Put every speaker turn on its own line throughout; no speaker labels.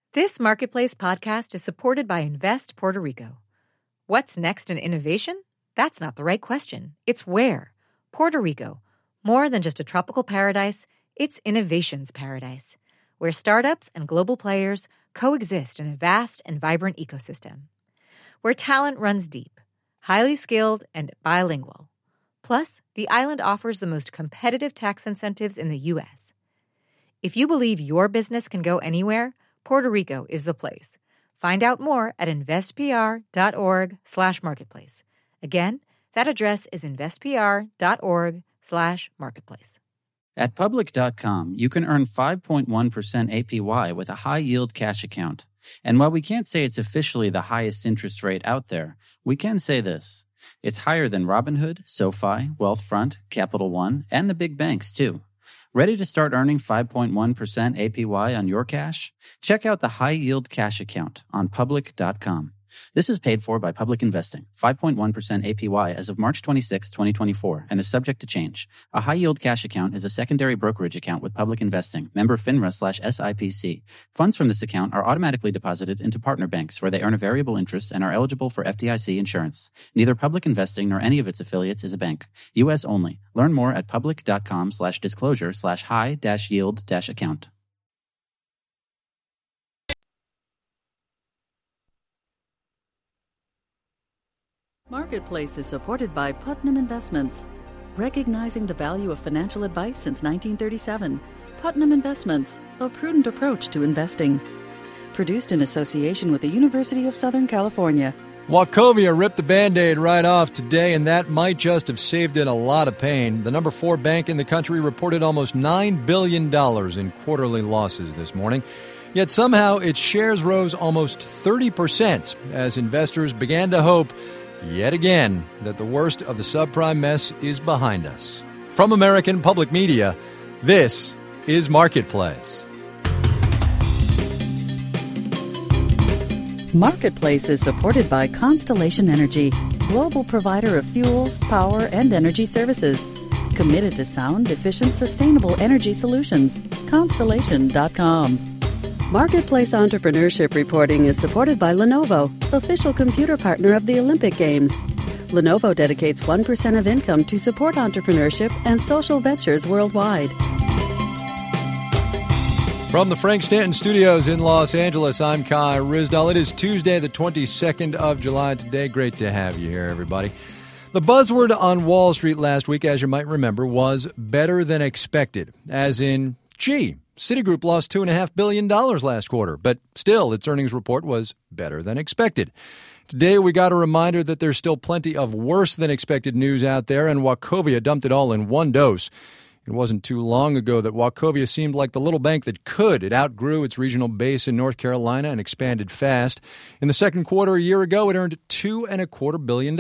This Marketplace podcast is supported by Invest Puerto Rico. What's next in innovation? That's not the right question. It's where. Puerto Rico. More than just a tropical paradise, it's innovation's paradise, where startups and global players coexist in a vast and vibrant ecosystem. Where talent runs deep, highly skilled, and bilingual. Plus, the island offers the most competitive tax incentives in the U.S. If you believe your business can go anywhere, Puerto Rico is the place. Find out more at investpr.org/marketplace. Again, that address is investpr.org/marketplace.
At Public.com, you can earn 5.1% APY with a high-yield cash account. And while we can't say it's officially the highest interest rate out there, we can say this. It's higher than Robinhood, SoFi, Wealthfront, Capital One, and the big banks, too. Ready to start earning 5.1% APY on your cash? Check out the high-yield cash account on Public.com. This is paid for by Public Investing, 5.1% APY as of March 26, 2024, and is subject to change. A high-yield cash account is a secondary brokerage account with Public Investing, member FINRA/SIPC. Funds from this account are automatically deposited into partner banks where they earn a variable interest and are eligible for FDIC insurance. Neither Public Investing nor any of its affiliates is a bank. U.S. only. Learn more at public.com/disclosure/high-yield-account.
Marketplace is supported by Putnam Investments. Recognizing the value of financial advice since 1937, Putnam Investments, a prudent approach to investing. Produced in association with the University of Southern California.
Wachovia ripped the Band-Aid right off today, and that might just have saved it a lot of pain. The number 4 bank in the country reported almost $9 billion in quarterly losses this morning. Yet somehow its shares rose almost 30% as investors began to hope yet again that the worst of the subprime mess is behind us. From American Public Media, this is Marketplace.
Marketplace is supported by Constellation Energy, global provider of fuels, power, and energy services. Committed to sound, efficient, sustainable energy solutions. Constellation.com. Marketplace Entrepreneurship Reporting is supported by Lenovo, official computer partner of the Olympic Games. Lenovo dedicates 1% of income to support entrepreneurship and social ventures worldwide.
From the Frank Stanton Studios in Los Angeles, I'm Kai Ryssdal. It is Tuesday, the 22nd of July today. Great to have you here, everybody. The buzzword on Wall Street last week, as you might remember, was better than expected, as in, gee, Citigroup lost $2.5 billion last quarter, but still its earnings report was better than expected. Today we got a reminder that there's still plenty of worse than expected news out there, and Wachovia dumped it all in one dose. It wasn't too long ago that Wachovia seemed like the little bank that could. It outgrew its regional base in North Carolina and expanded fast. In the second quarter a year ago, it earned $2.25 billion.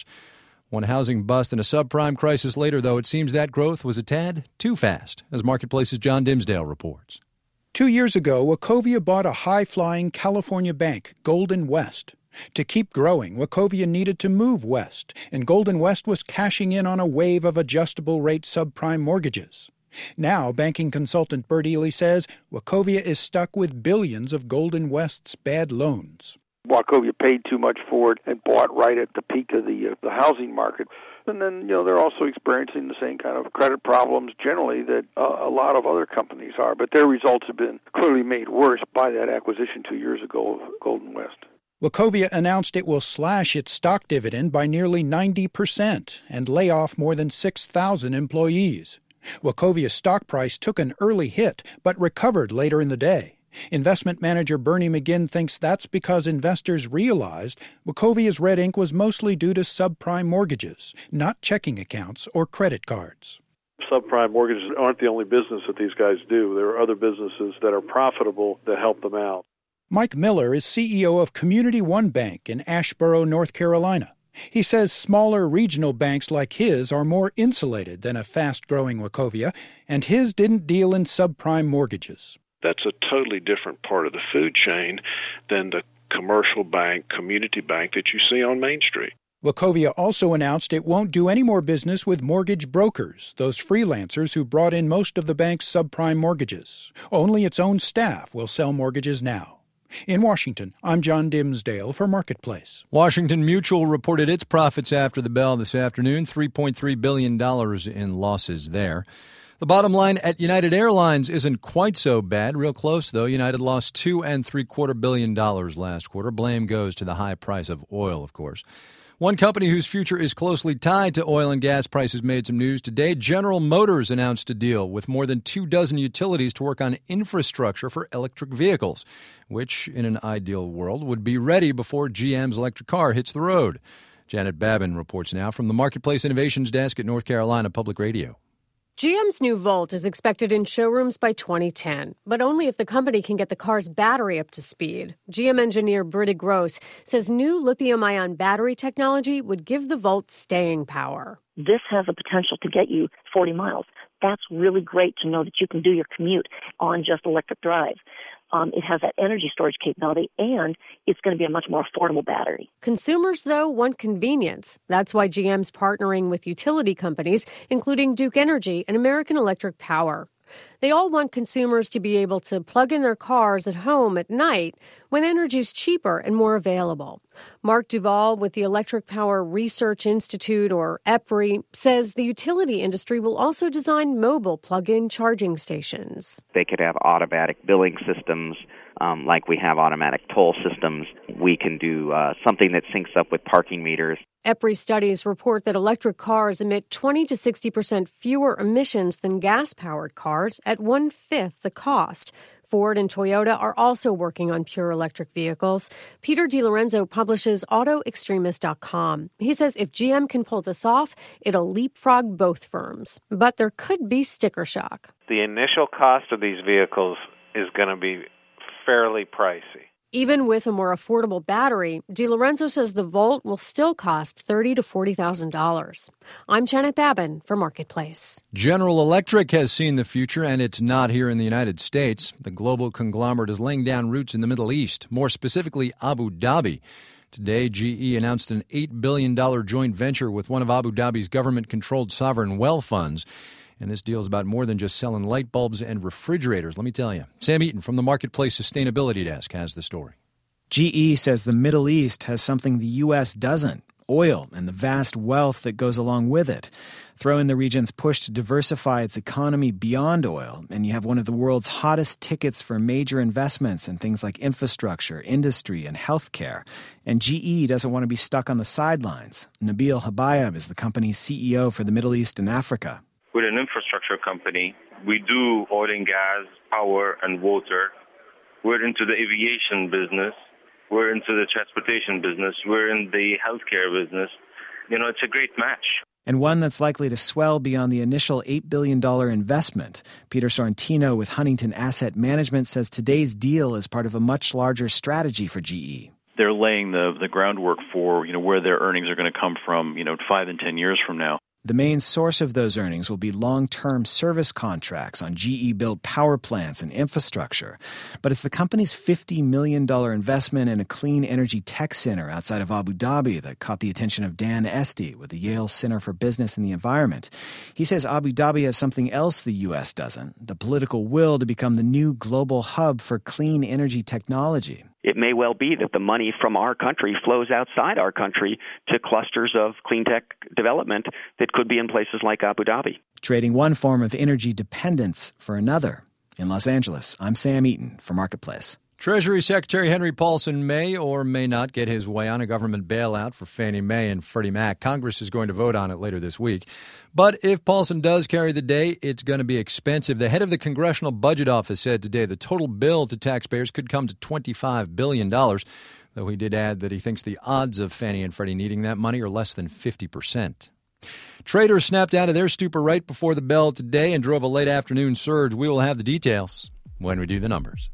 One housing bust and a subprime crisis later, though, it seems that growth was a tad too fast, as Marketplace's John Dimsdale reports.
2 years ago, Wachovia bought a high-flying California bank, Golden West. To keep growing, Wachovia needed to move west, and Golden West was cashing in on a wave of adjustable-rate subprime mortgages. Now, banking consultant Bert Ely says Wachovia is stuck with billions of Golden West's bad loans.
Wachovia paid too much for it and bought right at the peak of the housing market. And then, they're also experiencing the same kind of credit problems generally that a lot of other companies are. But their results have been clearly made worse by that acquisition 2 years ago of Golden West.
Wachovia announced it will slash its stock dividend by nearly 90% and lay off more than 6,000 employees. Wachovia's stock price took an early hit, but recovered later in the day. Investment manager Bernie McGinn thinks that's because investors realized Wachovia's red ink was mostly due to subprime mortgages, not checking accounts or credit cards.
Subprime mortgages aren't the only business that these guys do. There are other businesses that are profitable that help them out.
Mike Miller is CEO of Community One Bank in Asheboro, North Carolina. He says smaller regional banks like his are more insulated than a fast-growing Wachovia, and his didn't deal in subprime mortgages.
That's a totally different part of the food chain than the commercial bank, community bank that you see on Main Street.
Wachovia also announced it won't do any more business with mortgage brokers, those freelancers who brought in most of the bank's subprime mortgages. Only its own staff will sell mortgages now. In Washington, I'm John Dimsdale for Marketplace.
Washington Mutual reported its profits after the bell this afternoon, $3.3 billion in losses there. The bottom line at United Airlines isn't quite so bad. Real close, though. United lost $2.75 billion last quarter. Blame goes to the high price of oil, of course. One company whose future is closely tied to oil and gas prices made some news today. General Motors announced a deal with more than 24 utilities to work on infrastructure for electric vehicles, which, in an ideal world, would be ready before GM's electric car hits the road. Janet Babin reports now from the Marketplace Innovations Desk at North Carolina Public Radio.
GM's new Volt is expected in showrooms by 2010, but only if the company can get the car's battery up to speed. GM engineer Britta Gross says new lithium-ion battery technology would give the Volt staying power.
This has the potential to get you 40 miles. That's really great to know that you can do your commute on just electric drive. It has that energy storage capability, and it's going to be a much more affordable battery.
Consumers, though, want convenience. That's why GM's partnering with utility companies, including Duke Energy and American Electric Power. They all want consumers to be able to plug in their cars at home at night when energy's cheaper and more available. Mark Duvall with the Electric Power Research Institute, or EPRI, says the utility industry will also design mobile plug-in charging stations.
They could have automatic billing systems, like we have automatic toll systems. We can do something that syncs up with parking meters.
EPRI studies report that electric cars emit 20 to 60% fewer emissions than gas-powered cars at 1/5 the cost. Ford and Toyota are also working on pure electric vehicles. Peter DiLorenzo publishes AutoExtremist.com. He says if GM can pull this off, it'll leapfrog both firms. But there could be sticker shock.
The initial cost of these vehicles is going to be fairly pricey.
Even with a more affordable battery, DiLorenzo says the Volt will still cost $30,000 to $40,000. I'm Janet Babin for Marketplace.
General Electric has seen the future, and it's not here in the United States. The global conglomerate is laying down roots in the Middle East, more specifically Abu Dhabi. Today, GE announced an $8 billion joint venture with one of Abu Dhabi's government-controlled sovereign wealth funds. And this deal is about more than just selling light bulbs and refrigerators, let me tell you. Sam Eaton from the Marketplace Sustainability Desk has the story.
GE says the Middle East has something the U.S. doesn't: oil and the vast wealth that goes along with it. Throw in the region's push to diversify its economy beyond oil, and you have one of the world's hottest tickets for major investments in things like infrastructure, industry, and healthcare. And GE doesn't want to be stuck on the sidelines. Nabil Habayeb is the company's CEO for the Middle East and Africa.
We're an infrastructure company. We do oil and gas, power, and water. We're into the aviation business. We're into the transportation business. We're in the healthcare business. It's a great match.
And one that's likely to swell beyond the initial $8 billion investment. Peter Sorrentino with Huntington Asset Management says today's deal is part of a much larger strategy for GE.
They're laying the groundwork for, where their earnings are going to come from, 5 and 10 years from now.
The main source of those earnings will be long-term service contracts on GE-built power plants and infrastructure. But it's the company's $50 million investment in a clean energy tech center outside of Abu Dhabi that caught the attention of Dan Esty with the Yale Center for Business and the Environment. He says Abu Dhabi has something else the U.S. doesn't: the political will to become the new global hub for clean energy technology.
It may well be that the money from our country flows outside our country to clusters of clean tech development that could be in places like Abu Dhabi.
Trading one form of energy dependence for another. In Los Angeles, I'm Sam Eaton for Marketplace.
Treasury Secretary Henry Paulson may or may not get his way on a government bailout for Fannie Mae and Freddie Mac. Congress is going to vote on it later this week. But if Paulson does carry the day, it's going to be expensive. The head of the Congressional Budget Office said today the total bill to taxpayers could come to $25 billion, though he did add that he thinks the odds of Fannie and Freddie needing that money are less than 50%. Traders snapped out of their stupor right before the bell today and drove a late afternoon surge. We will have the details when we do the numbers.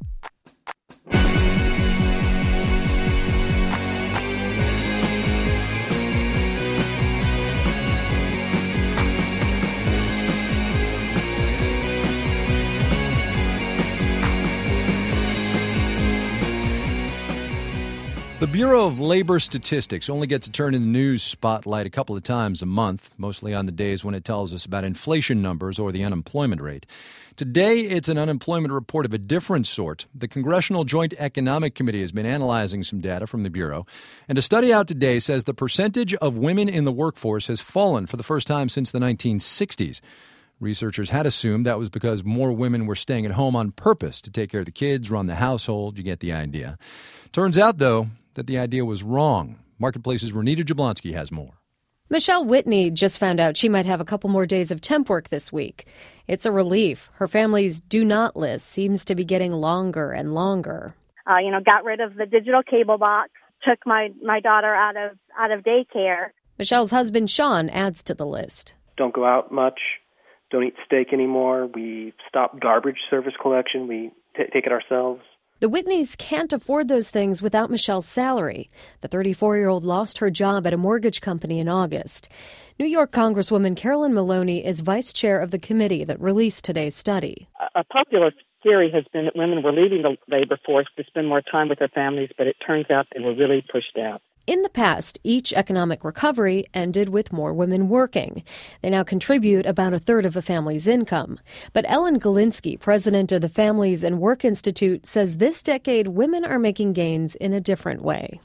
The Bureau of Labor Statistics only gets a turn in the news spotlight a couple of times a month, mostly on the days when it tells us about inflation numbers or the unemployment rate. Today, it's an unemployment report of a different sort. The Congressional Joint Economic Committee has been analyzing some data from the Bureau, and a study out today says the percentage of women in the workforce has fallen for the first time since the 1960s. Researchers had assumed that was because more women were staying at home on purpose to take care of the kids, run the household. You get the idea. Turns out, though, that the idea was wrong. Marketplace's Renita Jablonski has more.
Michelle Whitney just found out she might have a couple more days of temp work this week. It's a relief. Her family's do not list seems to be getting longer and longer.
Got rid of the digital cable box, took my daughter out of daycare.
Michelle's husband, Sean, adds to the list.
Don't go out much. Don't eat steak anymore. We stopped garbage service collection. We take it ourselves.
The Whitneys can't afford those things without Michelle's salary. The 34-year-old lost her job at a mortgage company in August. New York Congresswoman Carolyn Maloney is vice chair of the committee that released today's study.
A popular theory has been that women were leaving the labor force to spend more time with their families, but it turns out they were really pushed out.
In the past, each economic recovery ended with more women working. They now contribute about a third of a family's income. But Ellen Galinsky, president of the Families and Work Institute, says this decade women are making gains in a different way.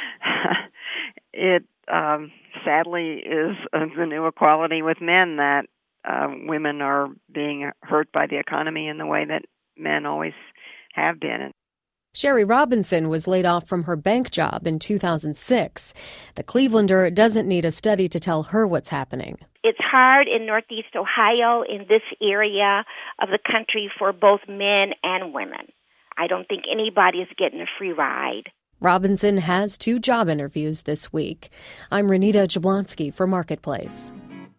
It sadly is the new equality with men that women are being hurt by the economy in the way that men always have been.
Sherry Robinson was laid off from her bank job in 2006. The Clevelander doesn't need a study to tell her what's happening.
It's hard in Northeast Ohio, in this area of the country, for both men and women. I don't think anybody is getting a free ride.
Robinson has 2 job interviews this week. I'm Renita Jablonski for Marketplace.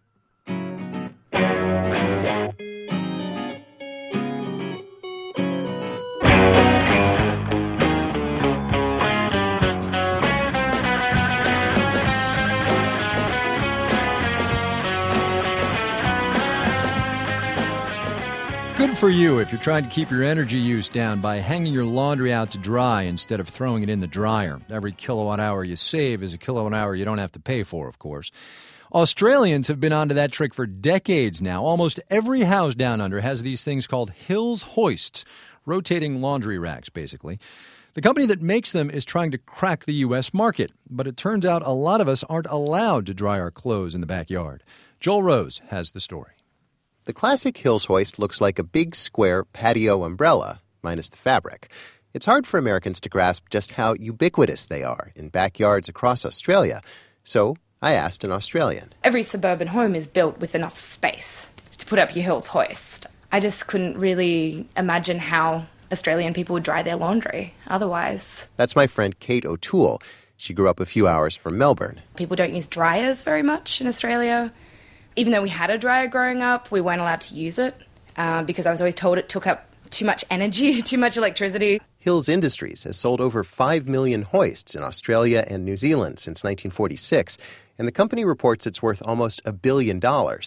Good for you if you're trying to keep your energy use down by hanging your laundry out to dry instead of throwing it in the dryer. Every kilowatt hour you save is a kilowatt hour you don't have to pay for, of course. Australians have been onto that trick for decades now. Almost every house down under has these things called Hills hoists, rotating laundry racks, basically. The company that makes them is trying to crack the U.S. market, but it turns out a lot of us aren't allowed to dry our clothes in the backyard. Joel Rose has the story.
The classic Hills hoist looks like a big square patio umbrella, minus the fabric. It's hard for Americans to grasp just how ubiquitous they are in backyards across Australia. So I asked an Australian.
Every suburban home is built with enough space to put up your Hills hoist. I just couldn't really imagine how Australian people would dry their laundry otherwise.
That's my friend Kate O'Toole. She grew up a few hours from Melbourne.
People don't use dryers very much in Australia. Even though we had a dryer growing up, we weren't allowed to use it because I was always told it took up too much energy, too much electricity.
Hills Industries has sold over 5 million hoists in Australia and New Zealand since 1946, and the company reports it's worth almost $1 billion.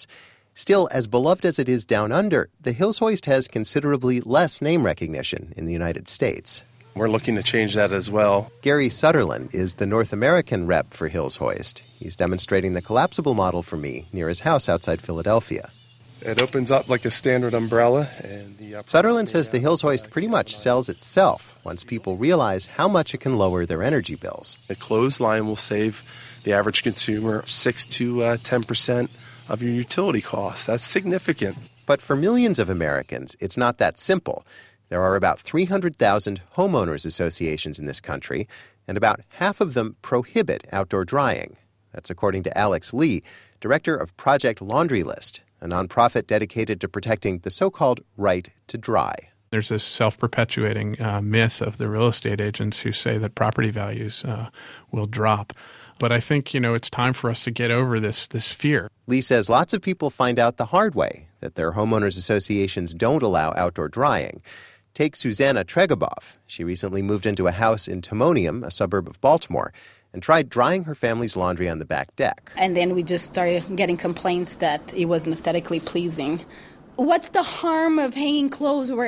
Still, as beloved as it is down under, the Hills hoist has considerably less name recognition in the United States.
We're looking to change that as well.
Gary Sutherland is the North American rep for Hills Hoist. He's demonstrating the collapsible model for me near his house outside Philadelphia.
It opens up like a standard umbrella.
Sutherland says the Hills Hoist pretty much sells itself once people realize how much it can lower their energy bills.
A clothesline will save the average consumer 6 to 10% of your utility costs. That's significant.
But for millions of Americans, it's not that simple. There are about 300,000 homeowners associations in this country, and about half of them prohibit outdoor drying. That's according to Alex Lee, director of Project Laundry List, a nonprofit dedicated to protecting the so-called right to dry.
There's this self-perpetuating myth of the real estate agents who say that property values will drop. But I think, it's time for us to get over this fear.
Lee says lots of people find out the hard way that their homeowners associations don't allow outdoor drying. Take Susanna Tregobov. She recently moved into a house in Timonium, a suburb of Baltimore, and tried drying her family's laundry on the back deck.
And then we just started getting complaints that it wasn't aesthetically pleasing. What's the harm of hanging clothes where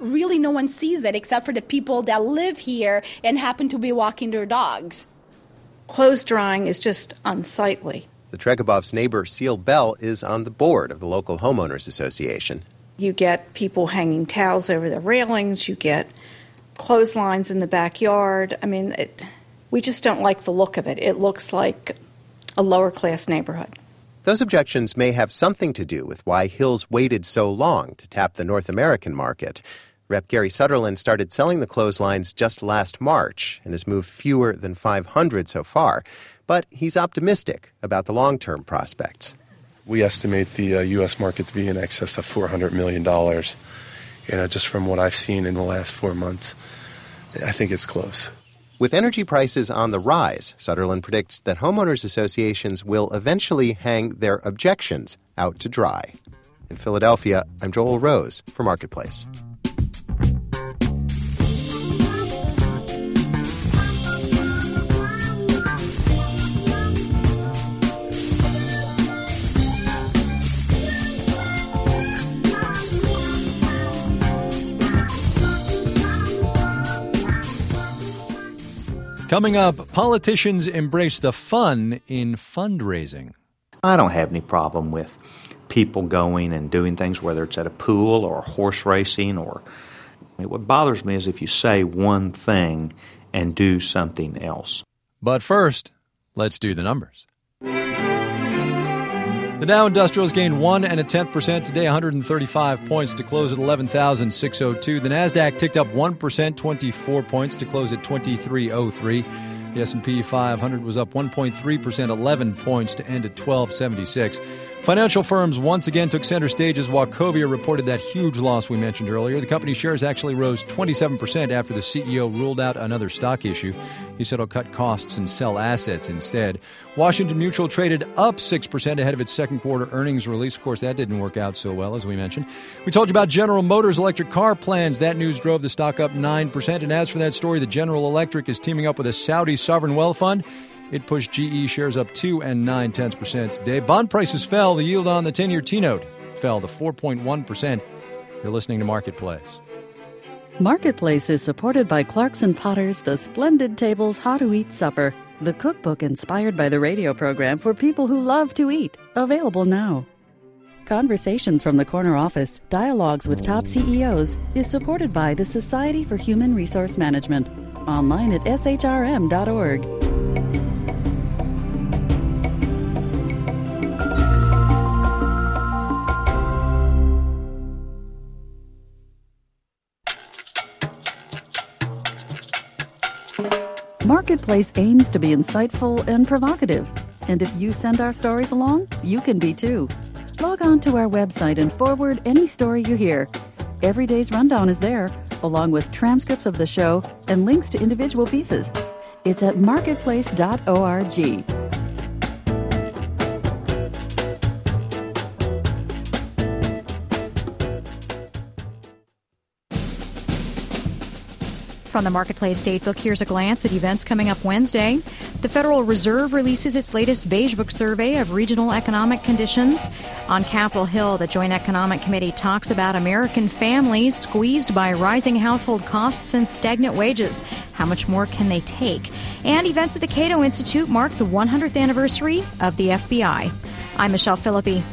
really no one sees it except for the people that live here and happen to be walking their dogs.
Clothes drying is just unsightly.
The Tregobov's neighbor, Seal Bell, is on the board of the local homeowners association.
You get people hanging towels over the railings. You get clotheslines in the backyard. I mean, we just don't like the look of it. It looks like a lower-class neighborhood.
Those objections may have something to do with why Hills waited so long to tap the North American market. Rep. Gary Sutherland started selling the clotheslines just last March and has moved fewer than 500 so far. But he's optimistic about the long-term prospects.
We estimate the U.S. market to be in excess of $400 million. Just from what I've seen in the last 4 months, I think it's close.
With energy prices on the rise, Sutherland predicts that homeowners associations will eventually hang their objections out to dry. In Philadelphia, I'm Joel Rose for Marketplace.
Coming up, politicians embrace the fun in fundraising.
I don't have any problem with people going and doing things, whether it's at a pool or horse racing. What bothers me is if you say one thing and do something else.
But first, let's do the numbers. The Dow Industrials gained 1.1% today, 135 points to close at 11,602. The Nasdaq ticked up 1%, 24 points to close at 2303. The S&P 500 was up 1.3%, 11 points to end at 1276. Financial firms once again took center stage as Wachovia reported that huge loss we mentioned earlier. The company's shares actually rose 27% after the CEO ruled out another stock issue. He said he'll cut costs and sell assets instead. Washington Mutual traded up 6% ahead of its second quarter earnings release. Of course, that didn't work out so well, as we mentioned. We told you about General Motors' electric car plans. That news drove the stock up 9%. And as for that story, the General Electric is teaming up with a Saudi sovereign wealth fund. It pushed GE shares up 2.9% today. Bond prices fell. The yield on the 10-year T-note fell to 4.1%. You're listening to Marketplace.
Marketplace is supported by Clarkson Potter's The Splendid Table's How to Eat Supper, the cookbook inspired by the radio program for people who love to eat. Available now. Conversations from the Corner Office, Dialogues with Top CEOs is supported by the Society for Human Resource Management. Online at shrm.org. Marketplace aims to be insightful and provocative. And if you send our stories along, you can be too. Log on to our website and forward any story you hear. Every day's rundown is there, along with transcripts of the show and links to individual pieces. It's at marketplace.org.
From the Marketplace Datebook, here's a glance at events coming up Wednesday. The Federal Reserve releases its latest Beige Book survey of regional economic conditions. On Capitol Hill, the Joint Economic Committee talks about American families squeezed by rising household costs and stagnant wages. How much more can they take? And events at the Cato Institute mark the 100th anniversary of the FBI. I'm Michelle Philippi.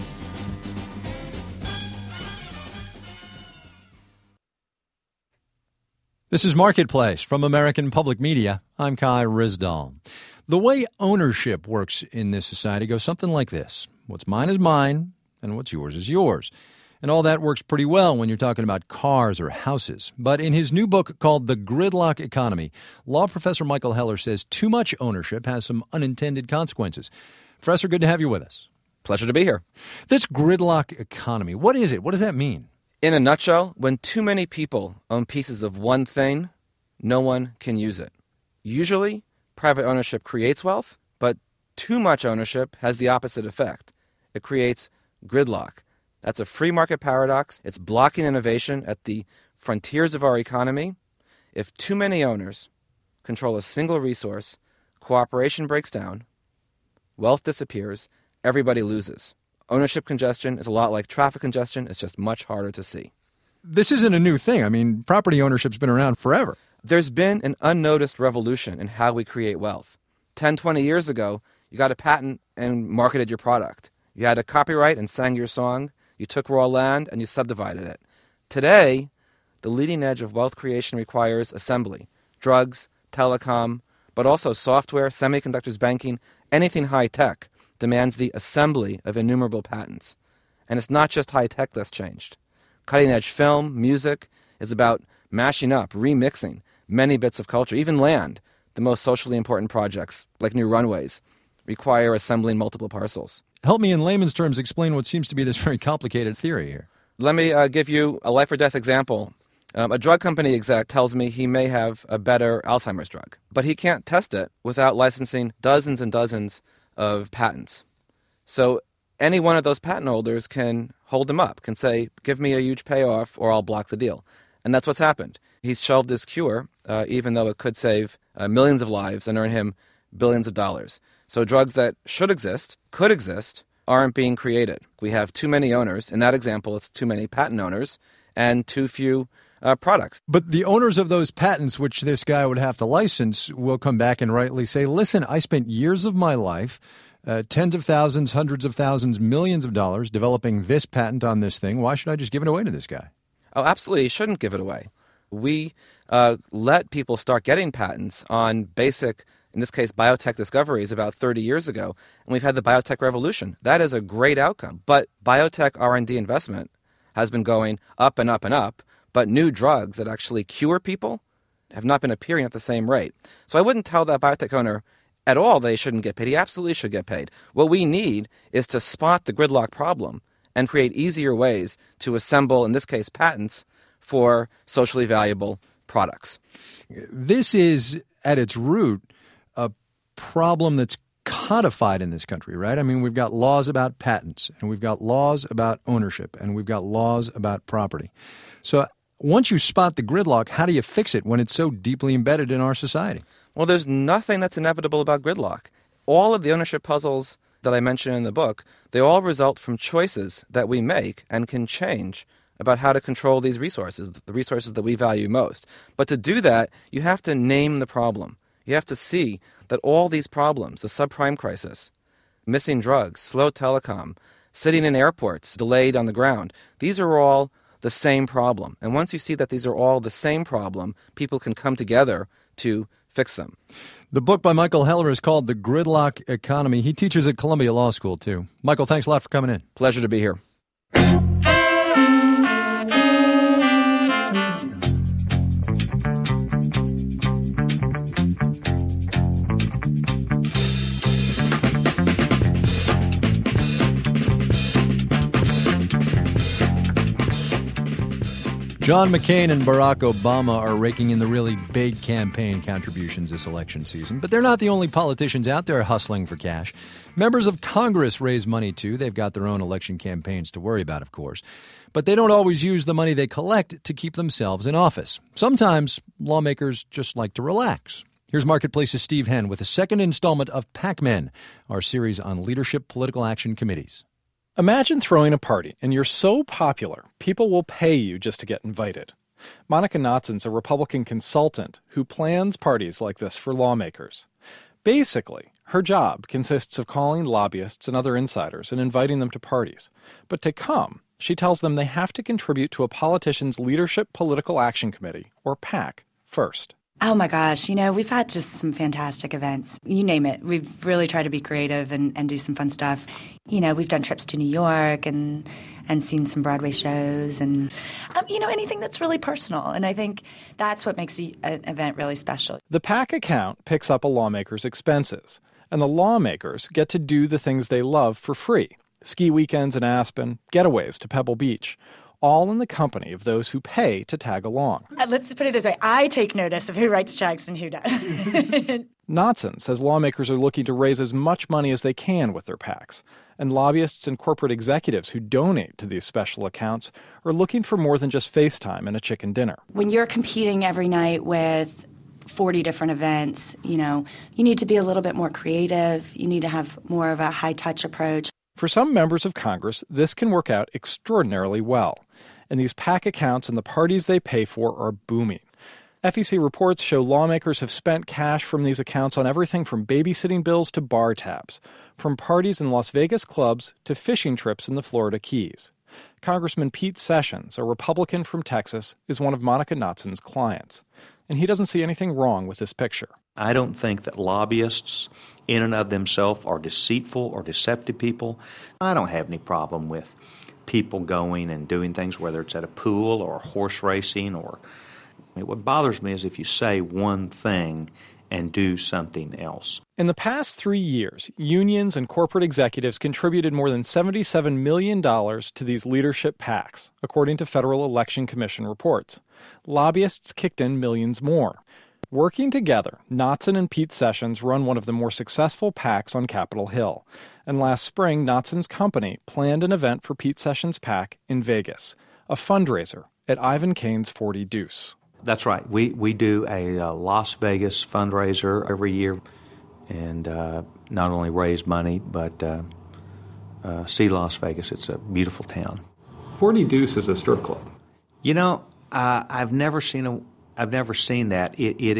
This is Marketplace from American Public Media. I'm Kai Ryssdal. The way ownership works in this society goes something like this. What's mine is mine, and what's yours is yours. And all that works pretty well when you're talking about cars or houses. But in his new book called The Gridlock Economy, law professor Michael Heller says too much ownership has some unintended consequences. Professor, good to have you with us.
Pleasure to be here.
This gridlock economy, what is it? What does that mean?
In a nutshell, when too many people own pieces of one thing, no one can use it. Usually, private ownership creates wealth, but too much ownership has the opposite effect. It creates gridlock. That's a free market paradox. It's blocking innovation at the frontiers of our economy. If too many owners control a single resource, cooperation breaks down, wealth disappears, everybody loses. Ownership congestion is a lot like traffic congestion. It's just much harder to see.
this isn't a new thing. I mean, property ownership's been around forever.
There's been an unnoticed revolution in how we create wealth. 10, 20 years ago, you got a patent and marketed your product. You had a copyright and sang your song. You took raw land and you subdivided it. Today, the leading edge of wealth creation requires assembly, drugs, telecom, but also software, semiconductors, banking, anything high-tech demands the assembly of innumerable patents. And it's not just high-tech that's changed. Cutting-edge film, music, is about mashing up, remixing many bits of culture. Even land, the most socially important projects, like new runways, require assembling multiple parcels.
Help me in layman's terms explain what seems to be this very complicated theory here.
Let me give you a life-or-death example. A drug company exec tells me he may have a better Alzheimer's drug, but he can't test it without licensing dozens and dozens of patents. So any one of those patent holders can hold him up, can say, give me a huge payoff or I'll block the deal. And that's what's happened. He's shelved his cure, even though it could save millions of lives and earn him billions of dollars. So drugs that should exist, could exist, aren't being created. We have too many owners. In that example, it's too many patent owners and too few products.
But the owners of those patents, which this guy would have to license, will come back and rightly say, listen, I spent years of my life, tens of thousands, hundreds of thousands, millions of dollars developing this patent on this thing. Why should I just give it away to this guy?
Oh, absolutely. You shouldn't give it away. We let people start getting patents on basic, in this case, biotech discoveries about 30 years ago, and we've had the biotech revolution. That is a great outcome. But biotech R&D investment has been going up and up and up, but new drugs that actually cure people have not been appearing at the same rate. So I wouldn't tell that biotech owner at all they shouldn't get paid. He absolutely should get paid. What we need is to spot the gridlock problem and create easier ways to assemble, in this case, patents for socially valuable products.
This is, at its root, a problem that's codified in this country, right? I mean, we've got laws about patents, and we've got laws about ownership, and we've got laws about property. So once you spot the gridlock, how do you fix it when it's so deeply embedded in our society?
Well, there's nothing that's inevitable about gridlock. All of the ownership puzzles that I mentioned in the book, they all result from choices that we make and can change about how to control these resources, the resources that we value most. But to do that, you have to name the problem. You have to see that all these problems, the subprime crisis, missing drugs, slow telecom, sitting in airports, delayed on the ground, these are all the same problem. And once you see that these are all the same problem, people can come together to fix them.
The book by Michael Heller is called The Gridlock Economy. He teaches at Columbia Law School, too. Michael, thanks a lot for coming in.
Pleasure to be here.
John McCain and Barack Obama are raking in the really big campaign contributions this election season. But they're not the only politicians out there hustling for cash. Members of Congress raise money, too. They've got their own election campaigns to worry about, of course. But they don't always use the money they collect to keep themselves in office. Sometimes lawmakers just like to relax. Here's Marketplace's Steve Henn with a second installment of PAC-Men, our series on leadership political action committees.
Imagine throwing a party, and you're so popular, people will pay you just to get invited. Monica Knotson's a Republican consultant who plans parties like this for lawmakers. Basically, her job consists of calling lobbyists and other insiders and inviting them to parties. But to come, she tells them they have to contribute to a politician's Leadership Political Action Committee, or PAC, first.
Oh my gosh, we've had just some fantastic events. You name it. We've really tried to be creative and do some fun stuff. We've done trips to New York and seen some Broadway shows and, anything that's really personal. And I think that's what makes an event really special.
The PAC account picks up a lawmaker's expenses, and the lawmakers get to do the things they love for free. Ski weekends in Aspen, getaways to Pebble Beach. All in the company of those who pay to tag along.
Let's put it this way. I take notice of who writes checks and who does.
Knotson says lawmakers are looking to raise as much money as they can with their PACs, and lobbyists and corporate executives who donate to these special accounts are looking for more than just FaceTime and a chicken dinner.
When you're competing every night with 40 different events, you need to be a little bit more creative. You need to have more of a high-touch approach.
For some members of Congress, this can work out extraordinarily well. and these PAC accounts and the parties they pay for are booming. FEC reports show lawmakers have spent cash from these accounts on everything from babysitting bills to bar tabs, from parties in Las Vegas clubs to fishing trips in the Florida Keys. Congressman Pete Sessions, a Republican from Texas, is one of Monica Knotson's clients, and he doesn't see anything wrong with this picture.
I don't think that lobbyists in and of themselves are deceitful or deceptive people. I don't have any problem with people going and doing things, whether it's at a pool or horse racing or... What bothers me is if you say one thing and do something else.
In the past 3 years, unions and corporate executives contributed more than $77 million to these leadership PACs, according to Federal Election Commission reports. Lobbyists kicked in millions more. Working together, Knotson and Pete Sessions run one of the more successful PACs on Capitol Hill. And last spring, Knotson's company planned an event for Pete Sessions' PAC in Vegas, a fundraiser at Ivan Kane's 40 Deuce.
That's right. We do a Las Vegas fundraiser every year and not only raise money, but see Las Vegas. It's a beautiful town.
40 Deuce is a strip club.
You know, I've never seen that. It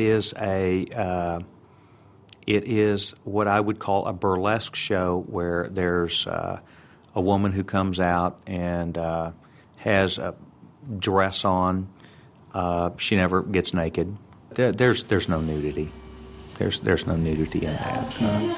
is what I would call a burlesque show where there's a woman who comes out and has a dress on. She never gets naked. There's no nudity. There's no nudity in that.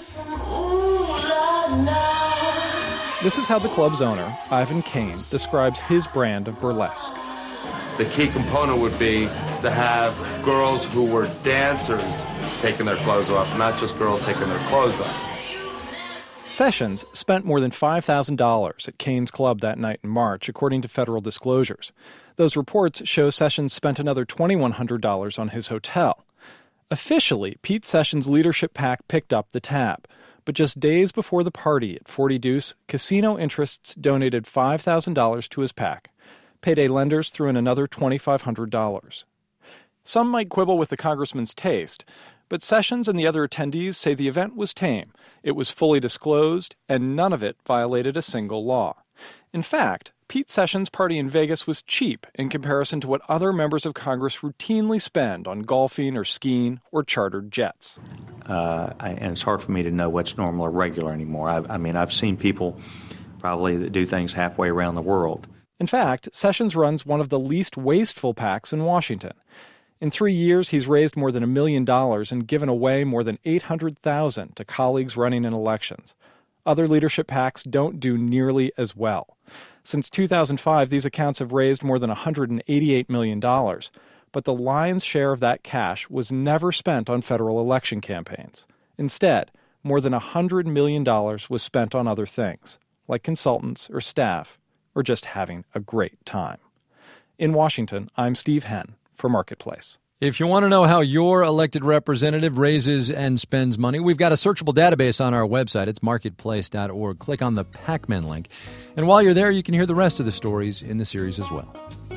This is how the club's owner, Ivan Kane, describes his brand of burlesque.
The key component would be to have girls who were dancers taking their clothes off, not just girls taking their clothes off.
Sessions spent more than $5,000 at Kane's Club that night in March, according to federal disclosures. Those reports show Sessions spent another $2,100 on his hotel. Officially, Pete Sessions' leadership PAC picked up the tab. But just days before the party at 40 Deuce, casino interests donated $5,000 to his PAC. Payday lenders threw in another $2,500. Some might quibble with the congressman's taste, but Sessions and the other attendees say the event was tame, it was fully disclosed, and none of it violated a single law. In fact, Pete Sessions' party in Vegas was cheap in comparison to what other members of Congress routinely spend on golfing or skiing or chartered jets.
And it's hard for me to know what's normal or regular anymore. I've seen people probably that do things halfway around the world.
In fact, Sessions runs one of the least wasteful PACs in Washington. In 3 years, he's raised more than $1 million and given away more than $800,000 to colleagues running in elections. Other leadership PACs don't do nearly as well. Since 2005, these accounts have raised more than $188 million, but the lion's share of that cash was never spent on federal election campaigns. Instead, more than $100 million was spent on other things, like consultants or staff, or just having a great time. In Washington, I'm Steve Henn for Marketplace.
If you want to know how your elected representative raises and spends money, we've got a searchable database on our website. It's marketplace.org. Click on the PACmen link. And while you're there, you can hear the rest of the stories in the series as well.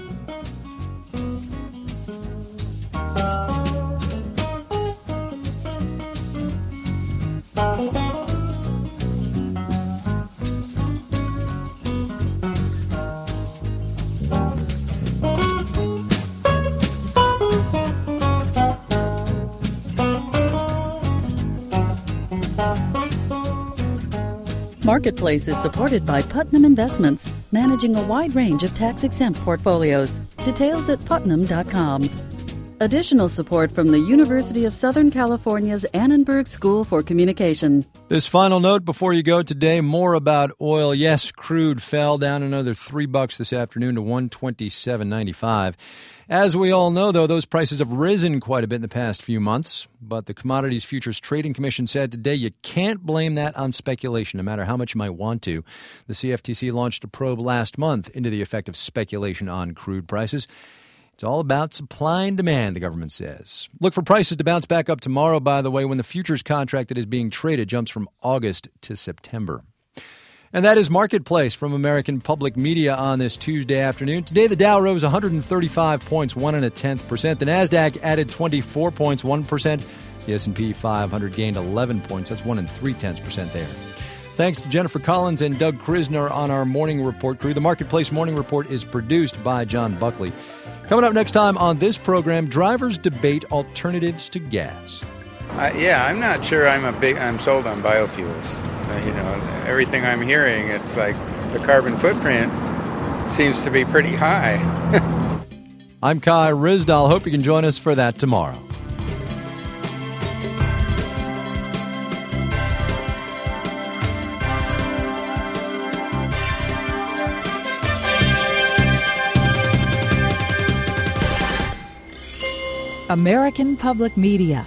Marketplace is supported by Putnam Investments, managing a wide range of tax-exempt portfolios. Details at putnam.com. Additional support from the University of Southern California's Annenberg School for Communication.
This final note before you go today, more about oil. Yes, crude fell down another $3 this afternoon to $127.95. As we all know, though, those prices have risen quite a bit in the past few months. But the Commodities Futures Trading Commission said today you can't blame that on speculation, no matter how much you might want to. The CFTC launched a probe last month into the effect of speculation on crude prices. It's all about supply and demand, the government says. Look for prices to bounce back up tomorrow, by the way, when the futures contract that is being traded jumps from August to September. And that is Marketplace from American Public Media on this Tuesday afternoon. Today, the Dow rose 135 points, 1.1%. The NASDAQ added 24 points, 1%. The S&P 500 gained 11 points. That's 1.3% there. Thanks to Jennifer Collins and Doug Krisner on our Morning Report crew. The Marketplace Morning Report is produced by John Buckley. Coming up next time on this program, drivers debate alternatives to gas.
I'm not sure I'm sold on biofuels. Everything I'm hearing, it's like the carbon footprint seems to be pretty high.
I'm Kai Ryssdal. Hope you can join us for that tomorrow.
American Public Media.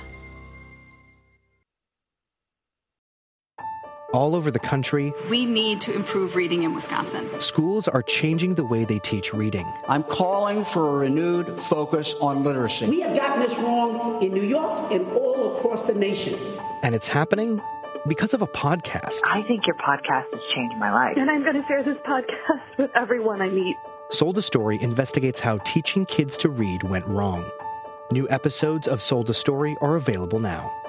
All over the country,
we need to improve reading in Wisconsin.
Schools are changing the way they teach reading.
I'm calling for a renewed focus on literacy.
We have gotten this wrong in New York and all across the nation.
And it's happening because of a podcast.
I think your podcast has changed my life.
And I'm going to share this podcast with everyone I meet.
Sold a Story investigates how teaching kids to read went wrong. New episodes of Sold a Story are available now.